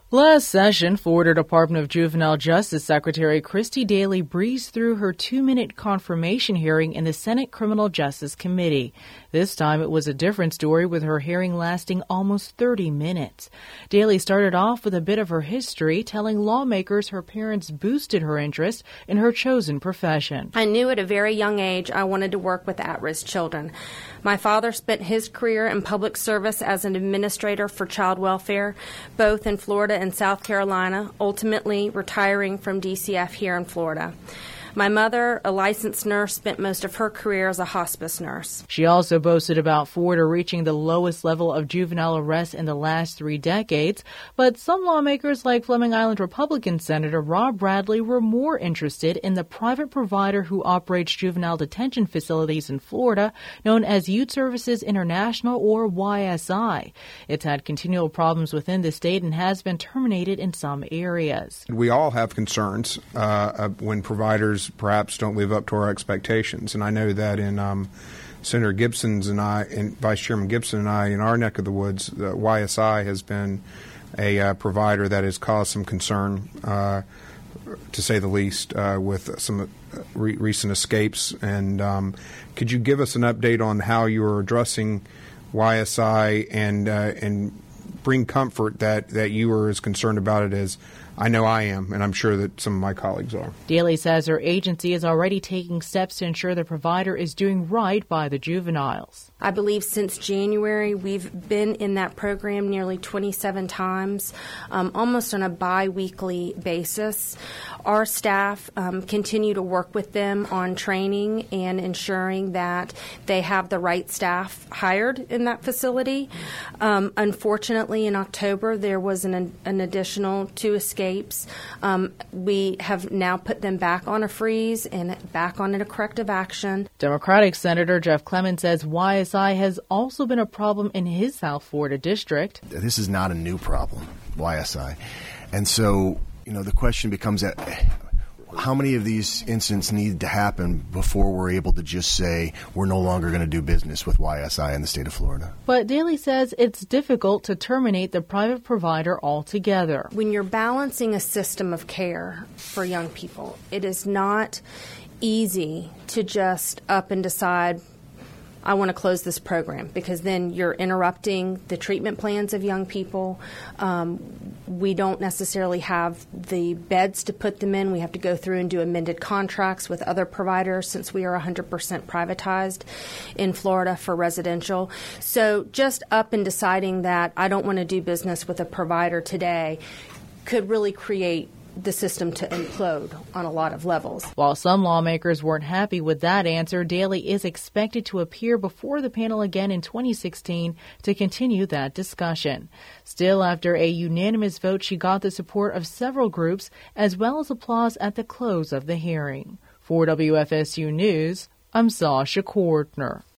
Last session, Florida Department of Juvenile Justice Secretary Christy Daly breezed through her 2-minute confirmation hearing in the Senate Criminal Justice Committee. This time it was a different story, with her hearing lasting almost 30 minutes. Daly started off with a bit of her history, telling lawmakers her parents boosted her interest in her chosen profession. I knew at a very young age I wanted to work with at-risk children. My father spent his career in public service as an administrator for child welfare, both in Florida and South Carolina, ultimately retiring from DCF here in Florida. My mother, a licensed nurse, spent most of her career as a hospice nurse. She also boasted about Florida reaching the lowest level of juvenile arrests in the last 3 decades, but some lawmakers like Fleming Island Republican Senator Rob Bradley were more interested in the private provider who operates juvenile detention facilities in Florida, known as Youth Services International, or YSI. It's had continual problems within the state and has been terminated in some areas. We all have concerns when providers perhaps don't live up to our expectations. And I know that in Senator Gibson's and Vice Chairman Gibson and I, in our neck of the woods, YSI has been a provider that has caused some concern, to say the least, with some recent escapes. And could you give us an update on how you are addressing YSI and bring comfort that you are as concerned about it as I know I am, and I'm sure that some of my colleagues are. Daly says her agency is already taking steps to ensure the provider is doing right by the juveniles. I believe since January, we've been in that program nearly 27 times, almost on a bi-weekly basis. Our staff continue to work with them on training and ensuring that they have the right staff hired in that facility. Unfortunately, in October, there was an additional 2 escapes. We have now put them back on a freeze and back on a corrective action. Democratic Senator Jeff Clemons says YSI has also been a problem in his South Florida district. This is not a new problem, YSI. And so, the question becomes how many of these incidents need to happen before we're able to just say we're no longer going to do business with YSI in the state of Florida? But Daly says it's difficult to terminate the private provider altogether. When you're balancing a system of care for young people, it is not easy to just up and decide, I want to close this program, because then you're interrupting the treatment plans of young people. We don't necessarily have the beds to put them in. We have to go through and do amended contracts with other providers since we are 100% privatized in Florida for residential. So just up and deciding that I don't want to do business with a provider today could really create the system to implode on a lot of levels. While some lawmakers weren't happy with that answer, Daly is expected to appear before the panel again in 2016 to continue that discussion. Still, after a unanimous vote, she got the support of several groups as well as applause at the close of the hearing. For WFSU News, I'm Sasha Kortner.